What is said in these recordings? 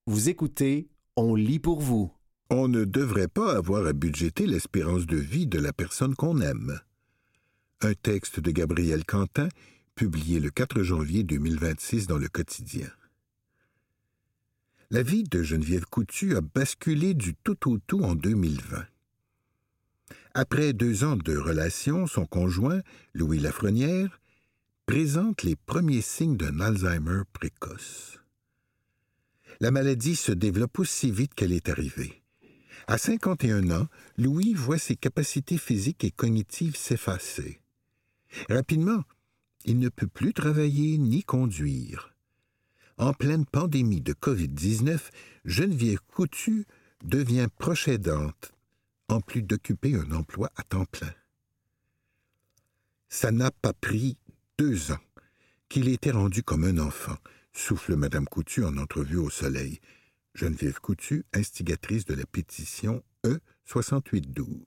Vous écoutez On lit pour vous. On ne devrait pas avoir à budgéter l'espérance de vie de la personne qu'on aime. Un texte de Gabriel Quentin, publié le 4 janvier 2026 dans Le Quotidien. La vie de Geneviève Coutu a basculé du tout au tout en 2020. Après 2 ans de relation, son conjoint, Louis Lafrenière, présente les premiers signes d'un Alzheimer précoce. La maladie se développe aussi vite qu'elle est arrivée. À 51 ans, Louis voit ses capacités physiques et cognitives s'effacer. Rapidement, il ne peut plus travailler ni conduire. En pleine pandémie de COVID-19, Geneviève Coutu devient proche aidante, en plus d'occuper un emploi à temps plein. Ça n'a pas pris 2 ans qu'il était rendu comme un enfant, souffle Mme Coutu en entrevue au Soleil. Geneviève Coutu, instigatrice de la pétition E6812.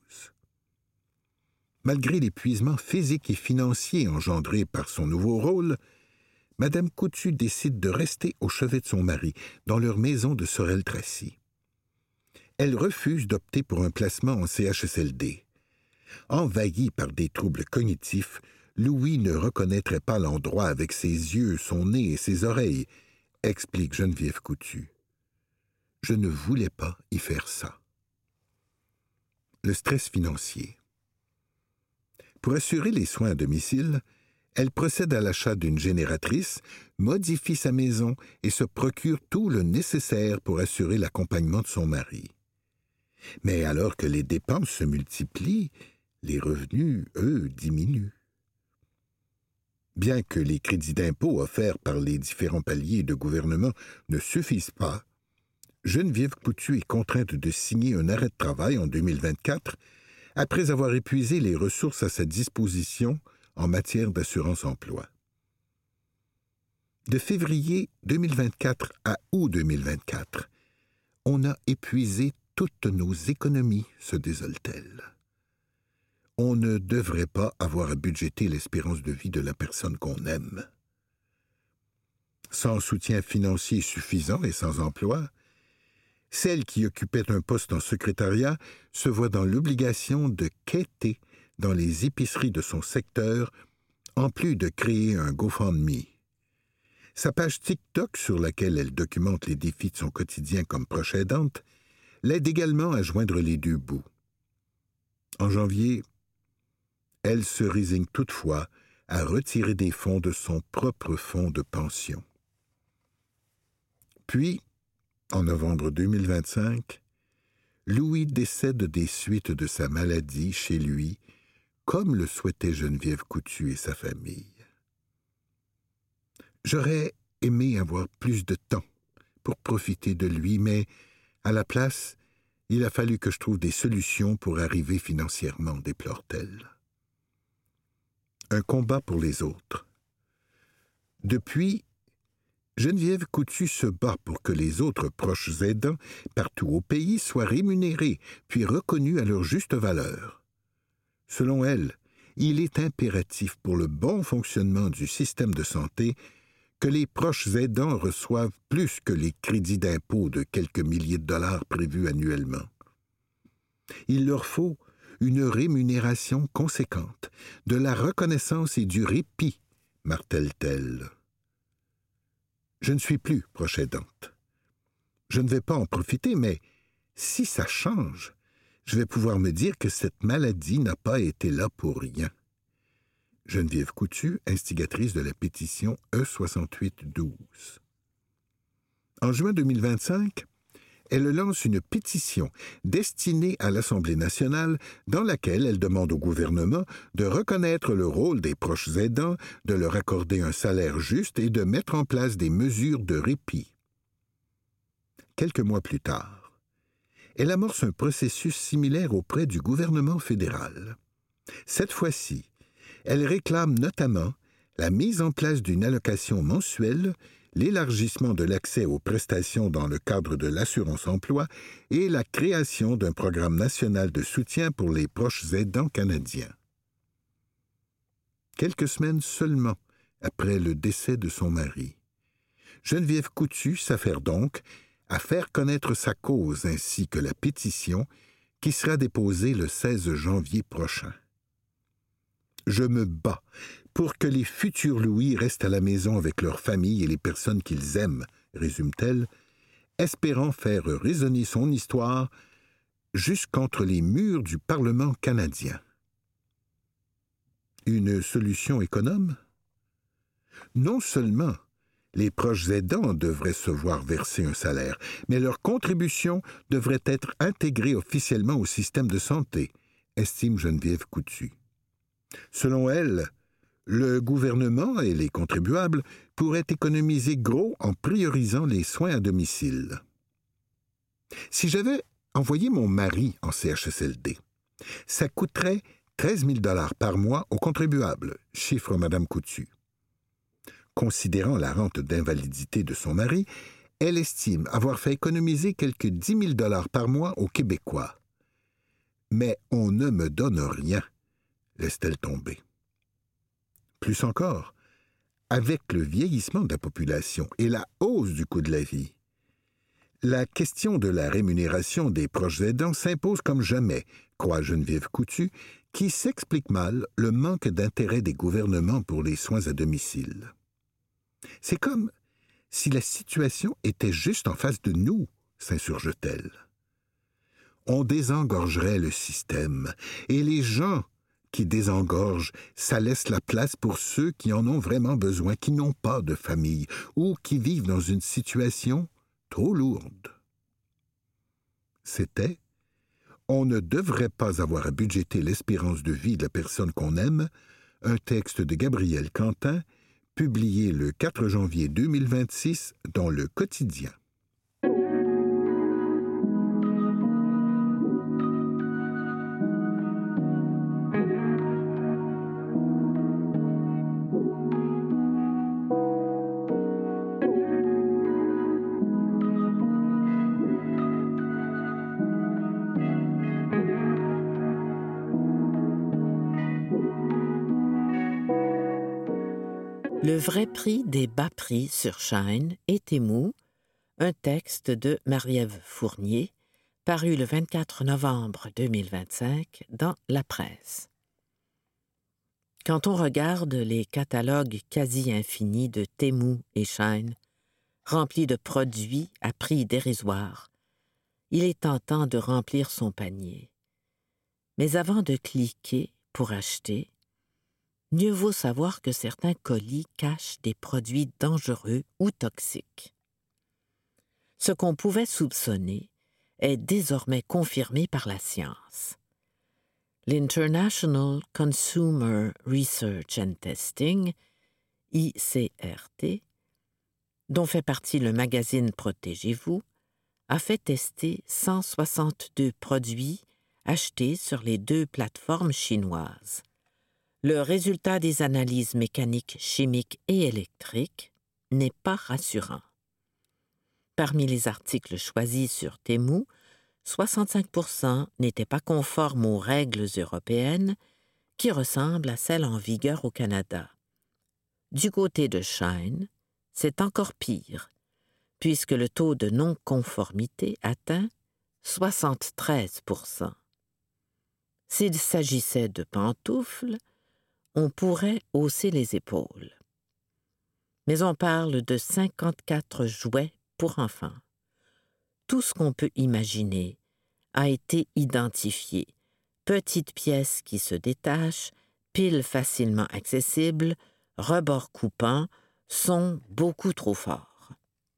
Malgré l'épuisement physique et financier engendré par son nouveau rôle, Mme Coutu décide de rester au chevet de son mari, dans leur maison de Sorel-Tracy. Elle refuse d'opter pour un placement en CHSLD. Envahi par des troubles cognitifs, Louis ne reconnaîtrait pas l'endroit avec ses yeux, son nez et ses oreilles, explique Geneviève Coutu. Je ne voulais pas y faire ça. Le stress financier. Pour assurer les soins à domicile, elle procède à l'achat d'une génératrice, modifie sa maison et se procure tout le nécessaire pour assurer l'accompagnement de son mari. Mais alors que les dépenses se multiplient, les revenus, eux, diminuent. Bien que les crédits d'impôt offerts par les différents paliers de gouvernement ne suffisent pas, Geneviève Coutu est contrainte de signer un arrêt de travail en 2024 après avoir épuisé les ressources à sa disposition en matière d'assurance-emploi. De février 2024 à août 2024, on a épuisé toutes nos économies, se désole-t-elle. On ne devrait pas avoir à budgéter l'espérance de vie de la personne qu'on aime. Sans soutien financier suffisant et sans emploi, celle qui occupait un poste en secrétariat se voit dans l'obligation de quêter dans les épiceries de son secteur, en plus de créer un GoFundMe. Sa page TikTok, sur laquelle elle documente les défis de son quotidien comme proche aidante, l'aide également à joindre les 2 bouts. En janvier, elle se résigne toutefois à retirer des fonds de son propre fonds de pension. Puis, en novembre 2025, Louis décède des suites de sa maladie chez lui, comme le souhaitait Geneviève Coutu et sa famille. J'aurais aimé avoir plus de temps pour profiter de lui, mais à la place, il a fallu que je trouve des solutions pour arriver financièrement, déplore-t-elle. Un combat pour les autres. Depuis, Geneviève Coutu se bat pour que les autres proches aidants, partout au pays, soient rémunérés puis reconnus à leur juste valeur. Selon elle, il est impératif pour le bon fonctionnement du système de santé que les proches aidants reçoivent plus que les crédits d'impôt de quelques milliers de dollars prévus annuellement. Il leur faut une rémunération conséquente, de la reconnaissance et du répit, martèle-t-elle. Je ne suis plus proche aidante. Je ne vais pas en profiter, mais si ça change, je vais pouvoir me dire que cette maladie n'a pas été là pour rien. Geneviève Coutu, instigatrice de la pétition E6812. En juin 2025, elle lance une pétition destinée à l'Assemblée nationale dans laquelle elle demande au gouvernement de reconnaître le rôle des proches aidants, de leur accorder un salaire juste et de mettre en place des mesures de répit. Quelques mois plus tard, elle amorce un processus similaire auprès du gouvernement fédéral. Cette fois-ci, elle réclame notamment la mise en place d'une allocation mensuelle, l'élargissement de l'accès aux prestations dans le cadre de l'assurance-emploi et la création d'un programme national de soutien pour les proches aidants canadiens. Quelques semaines seulement après le décès de son mari, Geneviève Coutu s'affaire donc à faire connaître sa cause ainsi que la pétition qui sera déposée le 16 janvier prochain. Je me bats pour que les futurs Louis restent à la maison avec leurs familles et les personnes qu'ils aiment, résume-t-elle, espérant faire résonner son histoire jusqu'entre les murs du Parlement canadien. Une solution économe? Non seulement les proches aidants devraient se voir verser un salaire, mais leur contribution devrait être intégrée officiellement au système de santé, estime Geneviève Coutu. Selon elle, le gouvernement et les contribuables pourraient économiser gros en priorisant les soins à domicile. Si j'avais envoyé mon mari en CHSLD, ça coûterait 13 000 $ par mois aux contribuables, chiffre Mme Coutu. Considérant la rente d'invalidité de son mari, elle estime avoir fait économiser quelques 10 000 $ par mois aux Québécois. Mais on ne me donne rien, laisse-t-elle tomber. Plus encore, avec le vieillissement de la population et la hausse du coût de la vie, la question de la rémunération des proches aidants s'impose comme jamais, croit Geneviève Coutu, qui s'explique mal le manque d'intérêt des gouvernements pour les soins à domicile. C'est comme si la situation était juste en face de nous, s'insurge-t-elle. On désengorgerait le système, et les gens qui désengorgent, ça laisse la place pour ceux qui en ont vraiment besoin, qui n'ont pas de famille ou qui vivent dans une situation trop lourde. C'était « On ne devrait pas avoir à budgéter l'espérance de vie de la personne qu'on aime », un texte de Gabriel Quentin, publié le 4 janvier 2026 dans Le Quotidien. Le vrai prix des bas prix sur Shine et Temu, un texte de Marie-Ève Fournier, paru le 24 novembre 2025 dans La Presse. Quand on regarde les catalogues quasi infinis de Temu et Shine, remplis de produits à prix dérisoire, il est tentant de remplir son panier. Mais avant de cliquer pour acheter, mieux vaut savoir que certains colis cachent des produits dangereux ou toxiques. Ce qu'on pouvait soupçonner est désormais confirmé par la science. L'International Consumer Research and Testing, ICRT, dont fait partie le magazine Protégez-vous, a fait tester 162 produits achetés sur les 2 plateformes chinoises. Le résultat des analyses mécaniques, chimiques et électriques n'est pas rassurant. Parmi les articles choisis sur Temu, 65% n'étaient pas conformes aux règles européennes qui ressemblent à celles en vigueur au Canada. Du côté de Shine, c'est encore pire, puisque le taux de non-conformité atteint 73%. S'il s'agissait de pantoufles, on pourrait hausser les épaules. Mais on parle de 54 jouets pour enfants. Tout ce qu'on peut imaginer a été identifié. Petites pièces qui se détachent, piles facilement accessibles, rebords coupants, son beaucoup trop forts.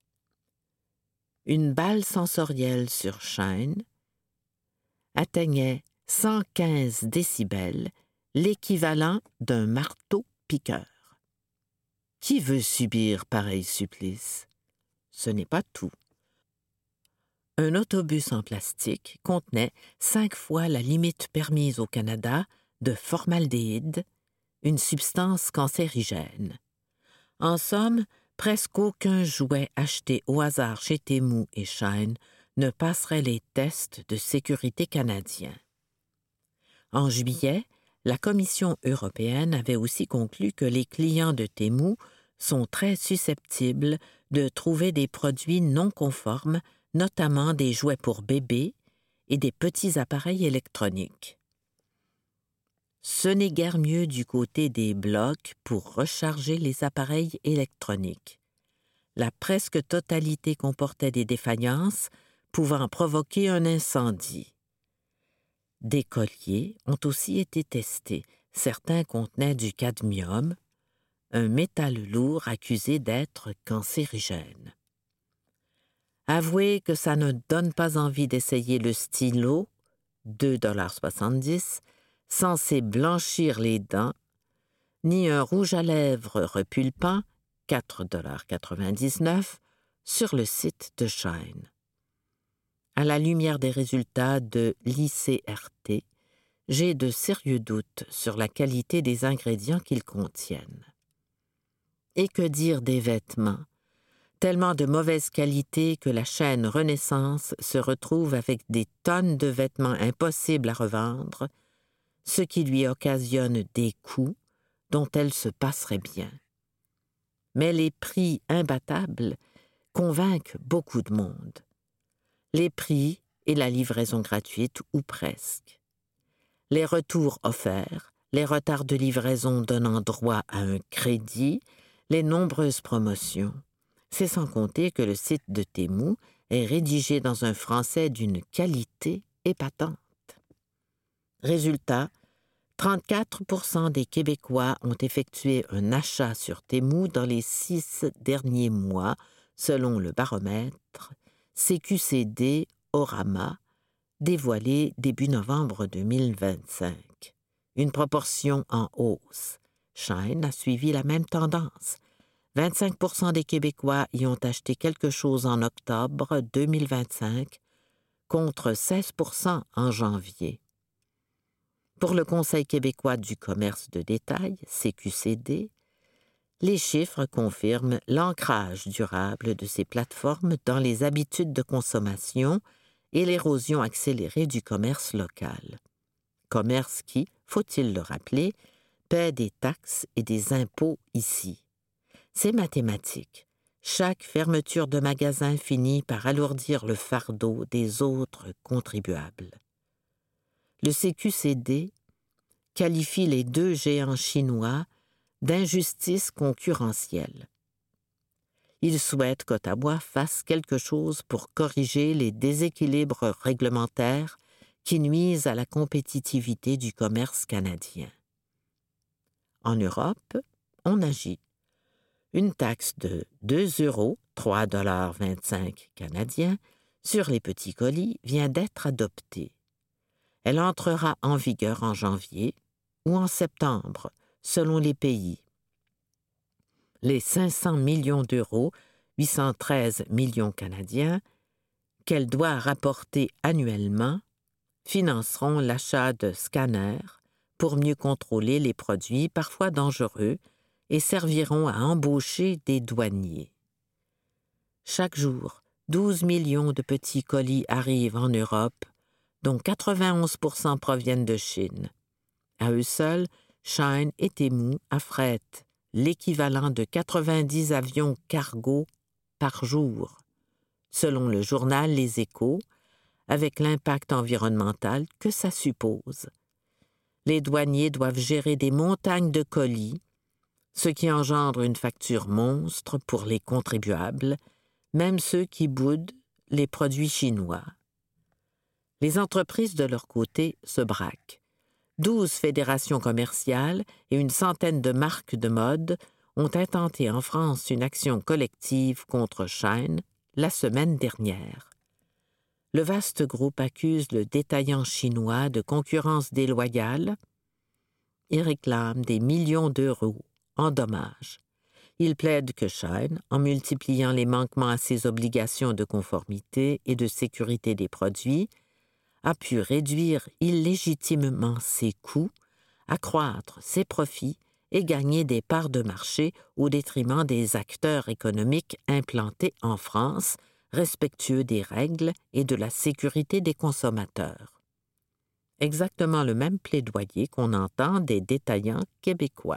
Une balle sensorielle sur Shine atteignait 115 décibels, l'équivalent d'un marteau-piqueur. Qui veut subir pareil supplice? Ce n'est pas tout. Un autobus en plastique contenait 5 fois la limite permise au Canada de formaldéhyde, une substance cancérigène. En somme, presque aucun jouet acheté au hasard chez Temu et Shine ne passerait les tests de sécurité canadiens. En juillet, la Commission européenne avait aussi conclu que les clients de Temu sont très susceptibles de trouver des produits non conformes notamment des jouets pour bébés et des petits appareils électroniques. Ce n'est guère mieux du côté des blocs pour recharger les appareils électroniques. La presque totalité comportait des défaillances pouvant provoquer un incendie. Des colliers ont aussi été testés. Certains contenaient du cadmium, un métal lourd accusé d'être cancérigène. Avouez que ça ne donne pas envie d'essayer le stylo, 2,70 $, censé blanchir les dents, ni un rouge à lèvres repulpant, 4,99 $, sur le site de Shine. À la lumière des résultats de l'ICRT, j'ai de sérieux doutes sur la qualité des ingrédients qu'ils contiennent. Et que dire des vêtements? Tellement de mauvaise qualité que la chaîne Renaissance se retrouve avec des tonnes de vêtements impossibles à revendre, ce qui lui occasionne des coûts dont elle se passerait bien. Mais les prix imbattables convainquent beaucoup de monde. Les prix et la livraison gratuite ou presque. Les retours offerts, les retards de livraison donnant droit à un crédit, les nombreuses promotions. C'est sans compter que le site de Temu est rédigé dans un français d'une qualité épatante. Résultat, 34% des Québécois ont effectué un achat sur Temu dans les 6 derniers mois, selon le baromètre CQCD Orama, dévoilé début novembre 2025. Une proportion en hausse. Shine a suivi la même tendance. 25% des Québécois y ont acheté quelque chose en octobre 2025, contre 16% en janvier. Pour le Conseil québécois du commerce de détail, CQCD, les chiffres confirment l'ancrage durable de ces plateformes dans les habitudes de consommation et l'érosion accélérée du commerce local. Commerce qui, faut-il le rappeler, paie des taxes et des impôts ici. C'est mathématique. Chaque fermeture de magasin finit par alourdir le fardeau des autres contribuables. Le CQCD qualifie les 2 géants chinois d'injustice concurrentielle. Il souhaite qu'Ottawa fasse quelque chose pour corriger les déséquilibres réglementaires qui nuisent à la compétitivité du commerce canadien. En Europe, on agit. Une taxe de 2 €, 3,25 $ canadiens, sur les petits colis vient d'être adoptée. Elle entrera en vigueur en janvier ou en septembre, selon les pays. Les 500 millions d'euros, 813 millions canadiens, qu'elle doit rapporter annuellement, financeront l'achat de scanners pour mieux contrôler les produits parfois dangereux et serviront à embaucher des douaniers. Chaque jour, 12 millions de petits colis arrivent en Europe, dont 91% proviennent de Chine. À eux seuls, Shine et Temu affrètent l'équivalent de 90 avions cargo par jour, selon le journal Les Échos, avec l'impact environnemental que ça suppose. Les douaniers doivent gérer des montagnes de colis, ce qui engendre une facture monstre pour les contribuables, même ceux qui boudent les produits chinois. Les entreprises, de leur côté, se braquent. 12 fédérations commerciales et une centaine de marques de mode ont intenté en France une action collective contre Shine la semaine dernière. Le vaste groupe accuse le détaillant chinois de concurrence déloyale et réclame des millions d'euros en dommages. Il plaide que Shine, en multipliant les manquements à ses obligations de conformité et de sécurité des produits, a pu réduire illégitimement ses coûts, accroître ses profits et gagner des parts de marché au détriment des acteurs économiques implantés en France, respectueux des règles et de la sécurité des consommateurs. Exactement le même plaidoyer qu'on entend des détaillants québécois.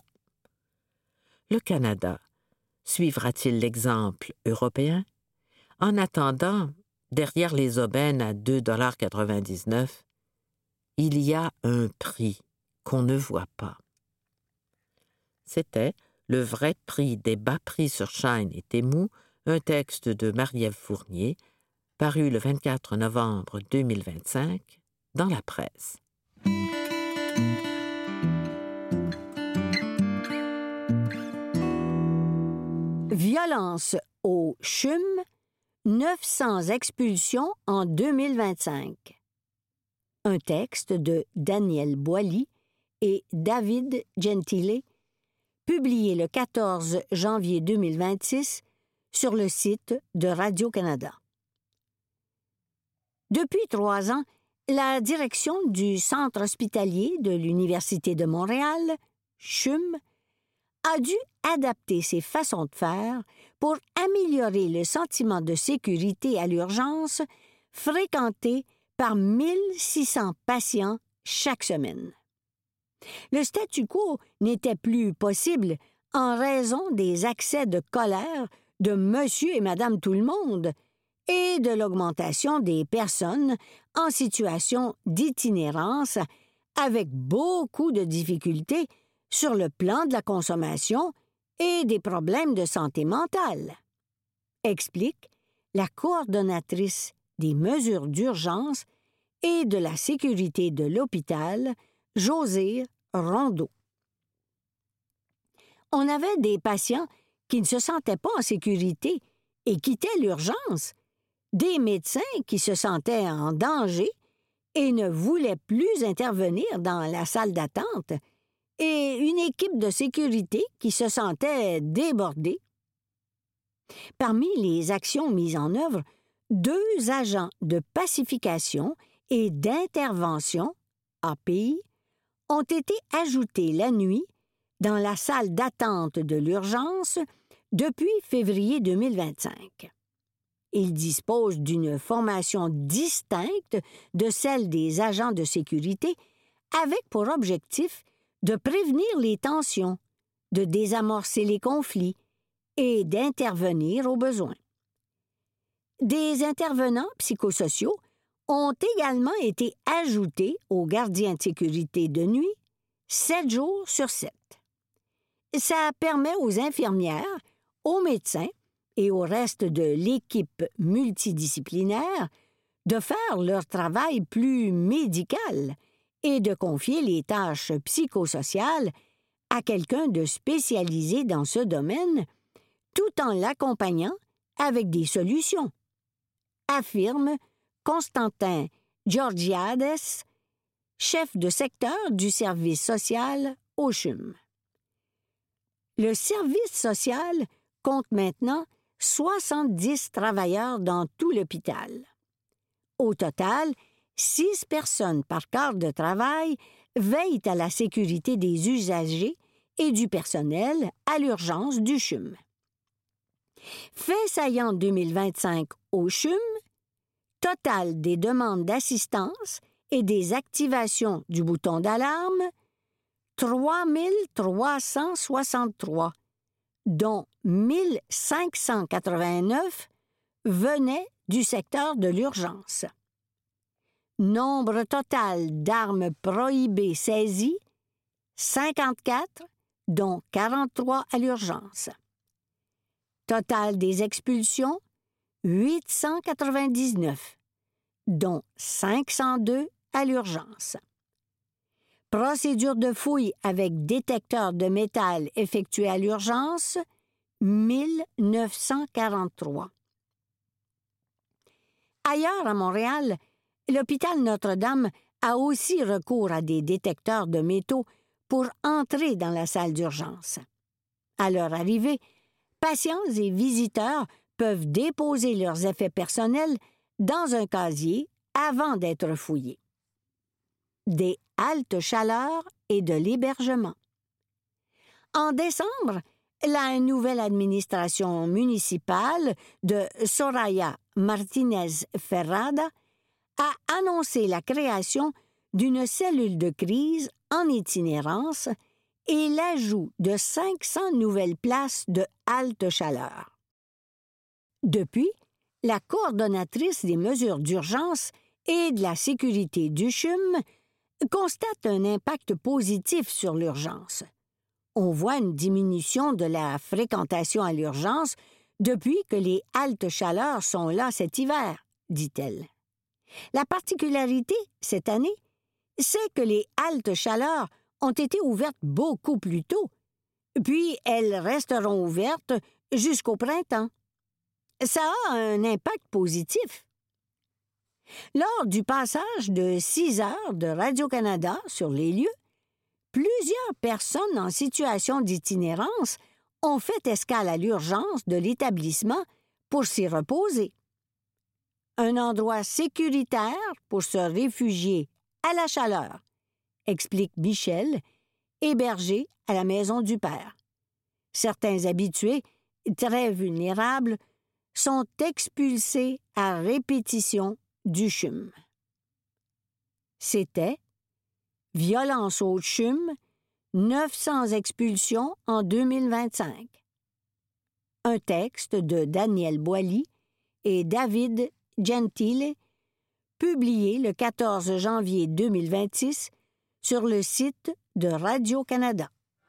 Le Canada suivra-t-il l'exemple européen? En attendant, derrière les aubaines à 2,99 $, il y a un prix qu'on ne voit pas. C'était Le vrai prix des bas prix sur Shine et Temu, un texte de Marie-Ève Fournier, paru le 24 novembre 2025 dans la presse. Violence au CHUM, 900 expulsions en 2025. Un texte de Daniel Boilly et David Gentile, publié le 14 janvier 2026 sur le site de Radio-Canada. Depuis 3 ans, la direction du Centre hospitalier de l'Université de Montréal, CHUM, a dû adapter ses façons de faire pour améliorer le sentiment de sécurité à l'urgence fréquenté par 1600 patients chaque semaine. Le statu quo n'était plus possible en raison des accès de colère de monsieur et madame tout-le-monde et de l'augmentation des personnes en situation d'itinérance avec beaucoup de difficultés sur le plan de la consommation et des problèmes de santé mentale, explique la coordonnatrice des mesures d'urgence et de la sécurité de l'hôpital, Josée Rondeau. On avait des patients qui ne se sentaient pas en sécurité et quittaient l'urgence, des médecins qui se sentaient en danger et ne voulaient plus intervenir dans la salle d'attente, et une équipe de sécurité qui se sentait débordée. Parmi les actions mises en œuvre, 2 agents de pacification et d'intervention, API, ont été ajoutés la nuit dans la salle d'attente de l'urgence depuis février 2025. Ils disposent d'une formation distincte de celle des agents de sécurité avec pour objectif de prévenir les tensions, de désamorcer les conflits et d'intervenir au besoin. Des intervenants psychosociaux ont également été ajoutés aux gardiens de sécurité de nuit 7 jours sur 7. Ça permet aux infirmières, aux médecins et au reste de l'équipe multidisciplinaire de faire leur travail plus médical et de confier les tâches psychosociales à quelqu'un de spécialisé dans ce domaine, tout en l'accompagnant avec des solutions, affirme Constantin Georgiades, chef de secteur du service social au CHUM. Le service social compte maintenant 70 travailleurs dans tout l'hôpital. Au total, 6 personnes par quart de travail veillent à la sécurité des usagers et du personnel à l'urgence du CHUM. Fait saillant 2025 au CHUM, total des demandes d'assistance et des activations du bouton d'alarme, 3 363, dont 1 589 venaient du secteur de l'urgence. Nombre total d'armes prohibées saisies, 54, dont 43 à l'urgence. Total des expulsions, 899, dont 502 à l'urgence. Procédure de fouille avec détecteur de métal effectuée à l'urgence, 1943. Ailleurs à Montréal, l'hôpital Notre-Dame a aussi recours à des détecteurs de métaux pour entrer dans la salle d'urgence. À leur arrivée, patients et visiteurs peuvent déposer leurs effets personnels dans un casier avant d'être fouillés. Des haltes chaleur et de l'hébergement. En décembre, la nouvelle administration municipale de Soraya Martinez-Ferrada a annoncé la création d'une cellule de crise en itinérance et l'ajout de 500 nouvelles places de halte chaleur. Depuis, la coordonnatrice des mesures d'urgence et de la sécurité du CHUM, constate un impact positif sur l'urgence. On voit une diminution de la fréquentation à l'urgence depuis que les haltes chaleurs sont là cet hiver, dit-elle. La particularité, cette année, c'est que les haltes chaleurs ont été ouvertes beaucoup plus tôt, puis elles resteront ouvertes jusqu'au printemps. Ça a un impact positif. Lors du passage de 6 heures de Radio-Canada sur les lieux, plusieurs personnes en situation d'itinérance ont fait escale à l'urgence de l'établissement pour s'y reposer. Un endroit sécuritaire pour se réfugier à la chaleur, explique Michel, hébergé à la maison du père. Certains habitués, très vulnérables, sont expulsés à répétition du CHUM. C'était Violence au CHUM, 900 expulsions en 2025. Un texte de Daniel Boilly et David Gentile, publié le 14 janvier 2026 sur le site de Radio-Canada.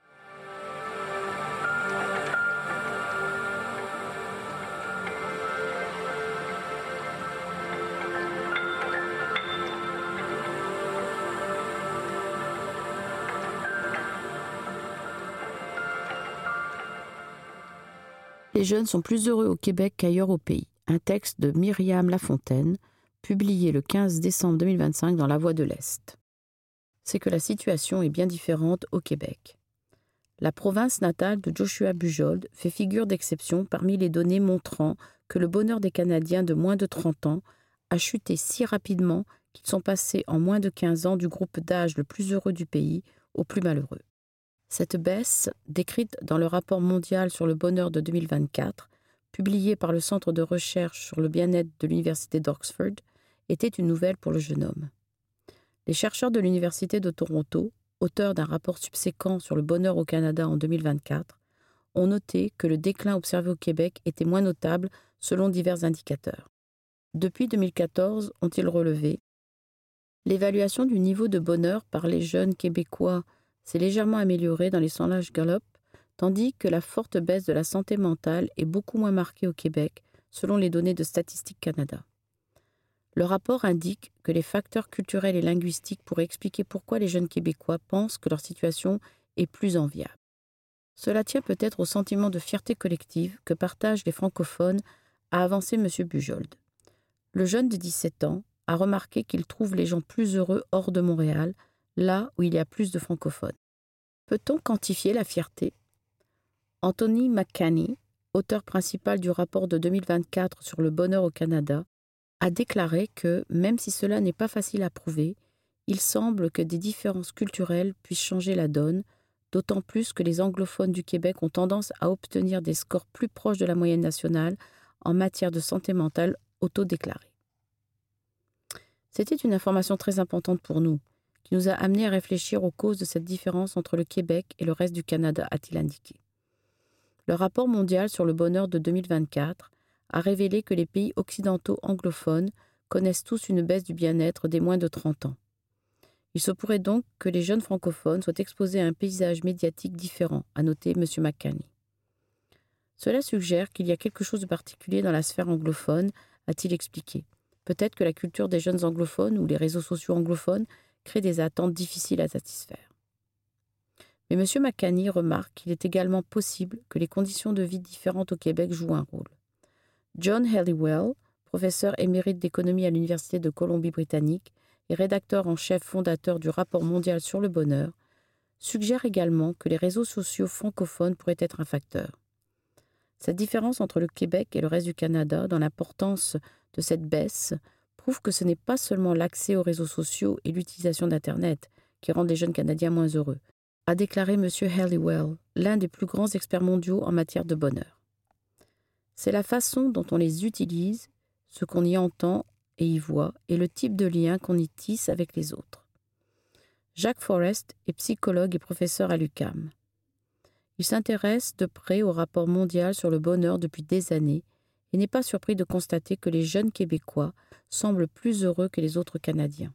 Les jeunes sont plus heureux au Québec qu'ailleurs au pays. Un texte de Myriam Lafontaine, publié le 15 décembre 2025 dans La Voix de l'Est. C'est que la situation est bien différente au Québec. La province natale de Joshua Bujold fait figure d'exception parmi les données montrant que le bonheur des Canadiens de moins de 30 ans a chuté si rapidement qu'ils sont passés en moins de 15 ans du groupe d'âge le plus heureux du pays au plus malheureux. Cette baisse, décrite dans le rapport mondial sur le bonheur de 2024, publié par le Centre de recherche sur le bien-être de l'Université d'Oxford, était une nouvelle pour le jeune homme. Les chercheurs de l'Université de Toronto, auteurs d'un rapport subséquent sur le bonheur au Canada en 2024, ont noté que le déclin observé au Québec était moins notable selon divers indicateurs. Depuis 2014, ont-ils relevé, l'évaluation du niveau de bonheur par les jeunes Québécois s'est légèrement améliorée dans les sondages Gallup, tandis que la forte baisse de la santé mentale est beaucoup moins marquée au Québec, selon les données de Statistique Canada. Le rapport indique que les facteurs culturels et linguistiques pourraient expliquer pourquoi les jeunes Québécois pensent que leur situation est plus enviable. Cela tient peut-être au sentiment de fierté collective que partagent les francophones, a avancé M. Bujold. Le jeune de 17 ans a remarqué qu'il trouve les gens plus heureux hors de Montréal, là où il y a plus de francophones. Peut-on quantifier la fierté? Anthony McCanney, auteur principal du rapport de 2024 sur le bonheur au Canada, a déclaré que, même si cela n'est pas facile à prouver, il semble que des différences culturelles puissent changer la donne, d'autant plus que les anglophones du Québec ont tendance à obtenir des scores plus proches de la moyenne nationale en matière de santé mentale autodéclarée. C'était une information très importante pour nous, qui nous a amenés à réfléchir aux causes de cette différence entre le Québec et le reste du Canada, a-t-il indiqué. Le rapport mondial sur le bonheur de 2024 a révélé que les pays occidentaux anglophones connaissent tous une baisse du bien-être des moins de 30 ans. Il se pourrait donc que les jeunes francophones soient exposés à un paysage médiatique différent, a noté M. McCanney. Cela suggère qu'il y a quelque chose de particulier dans la sphère anglophone, a-t-il expliqué. Peut-être que la culture des jeunes anglophones ou les réseaux sociaux anglophones créent des attentes difficiles à satisfaire. Mais M. McCanney remarque qu'il est également possible que les conditions de vie différentes au Québec jouent un rôle. John Helliwell, professeur émérite d'économie à l'Université de Colombie-Britannique et rédacteur en chef fondateur du rapport mondial sur le bonheur, suggère également que les réseaux sociaux francophones pourraient être un facteur. Cette différence entre le Québec et le reste du Canada dans l'importance de cette baisse prouve que ce n'est pas seulement l'accès aux réseaux sociaux et l'utilisation d'Internet qui rendent les jeunes Canadiens moins heureux, a déclaré M. Helliwell, l'un des plus grands experts mondiaux en matière de bonheur. C'est la façon dont on les utilise, ce qu'on y entend et y voit, et le type de lien qu'on y tisse avec les autres. Jacques Forrest est psychologue et professeur à l'UQAM. Il s'intéresse de près au rapport mondial sur le bonheur depuis des années et n'est pas surpris de constater que les jeunes Québécois semblent plus heureux que les autres Canadiens.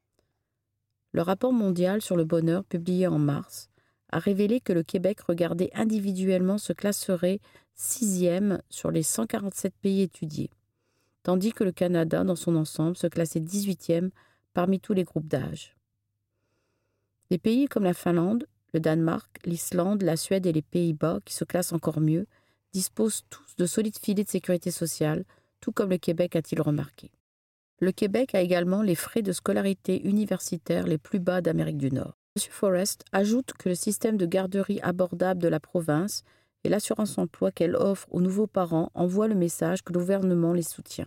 Le rapport mondial sur le bonheur, publié en mars, a révélé que le Québec, regardé individuellement, se classerait 6e sur les 147 pays étudiés, tandis que le Canada, dans son ensemble, se classait 18e parmi tous les groupes d'âge. Les pays comme la Finlande, le Danemark, l'Islande, la Suède et les Pays-Bas, qui se classent encore mieux, disposent tous de solides filets de sécurité sociale, tout comme le Québec, a-t-il remarqué. Le Québec a également les frais de scolarité universitaire les plus bas d'Amérique du Nord. M. Forrest ajoute que le système de garderie abordable de la province et l'assurance-emploi qu'elle offre aux nouveaux parents envoient le message que le gouvernement les soutient.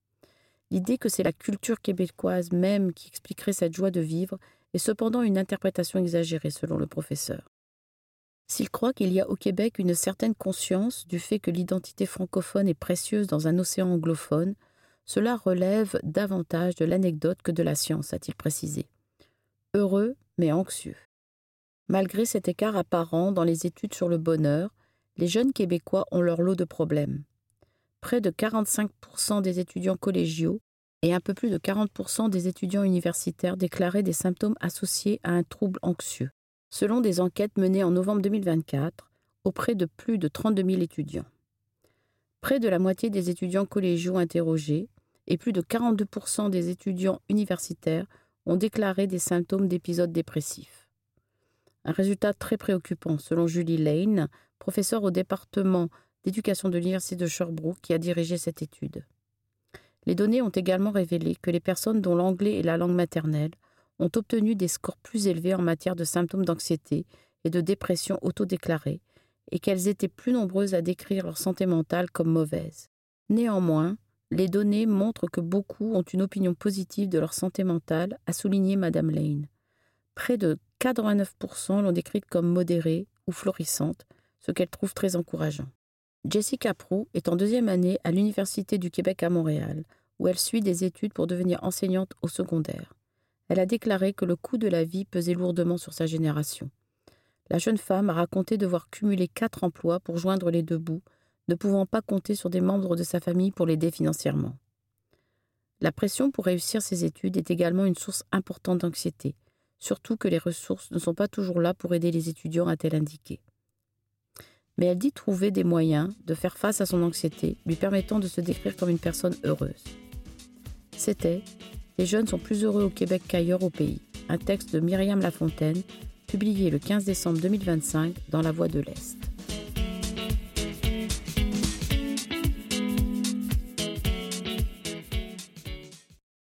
L'idée que c'est la culture québécoise même qui expliquerait cette joie de vivre est cependant une interprétation exagérée selon le professeur. S'il croit qu'il y a au Québec une certaine conscience du fait que l'identité francophone est précieuse dans un océan anglophone, cela relève davantage de l'anecdote que de la science, a-t-il précisé. Heureux, mais anxieux. Malgré cet écart apparent dans les études sur le bonheur, les jeunes Québécois ont leur lot de problèmes. Près de 45% des étudiants collégiaux et un peu plus de 40% des étudiants universitaires déclaraient des symptômes associés à un trouble anxieux, selon des enquêtes menées en novembre 2024 auprès de plus de 32 000 étudiants. Près de la moitié des étudiants collégiaux interrogés et plus de 42% des étudiants universitaires ont déclaré des symptômes d'épisodes dépressifs. Un résultat très préoccupant selon Julie Lane, professeure au département d'éducation de l'Université de Sherbrooke qui a dirigé cette étude. Les données ont également révélé que les personnes dont l'anglais est la langue maternelle ont obtenu des scores plus élevés en matière de symptômes d'anxiété et de dépression autodéclarés et qu'elles étaient plus nombreuses à décrire leur santé mentale comme mauvaise. Néanmoins, les données montrent que beaucoup ont une opinion positive de leur santé mentale, a souligné Mme Lane. Près de 89% l'ont décrite comme modérée ou florissante, ce qu'elle trouve très encourageant. Jessica Proulx est en 2e année à l'Université du Québec à Montréal, où elle suit des études pour devenir enseignante au secondaire. Elle a déclaré que le coût de la vie pesait lourdement sur sa génération. La jeune femme a raconté devoir cumuler 4 emplois pour joindre les deux bouts, ne pouvant pas compter sur des membres de sa famille pour l'aider financièrement. La pression pour réussir ses études est également une source importante d'anxiété, surtout que les ressources ne sont pas toujours là pour aider les étudiants, a-t-elle indiqué. Mais elle dit trouver des moyens de faire face à son anxiété, lui permettant de se décrire comme une personne heureuse. C'était « Les jeunes sont plus heureux au Québec qu'ailleurs au pays », un texte de Myriam Lafontaine, publié le 15 décembre 2025 dans La Voix de l'Est.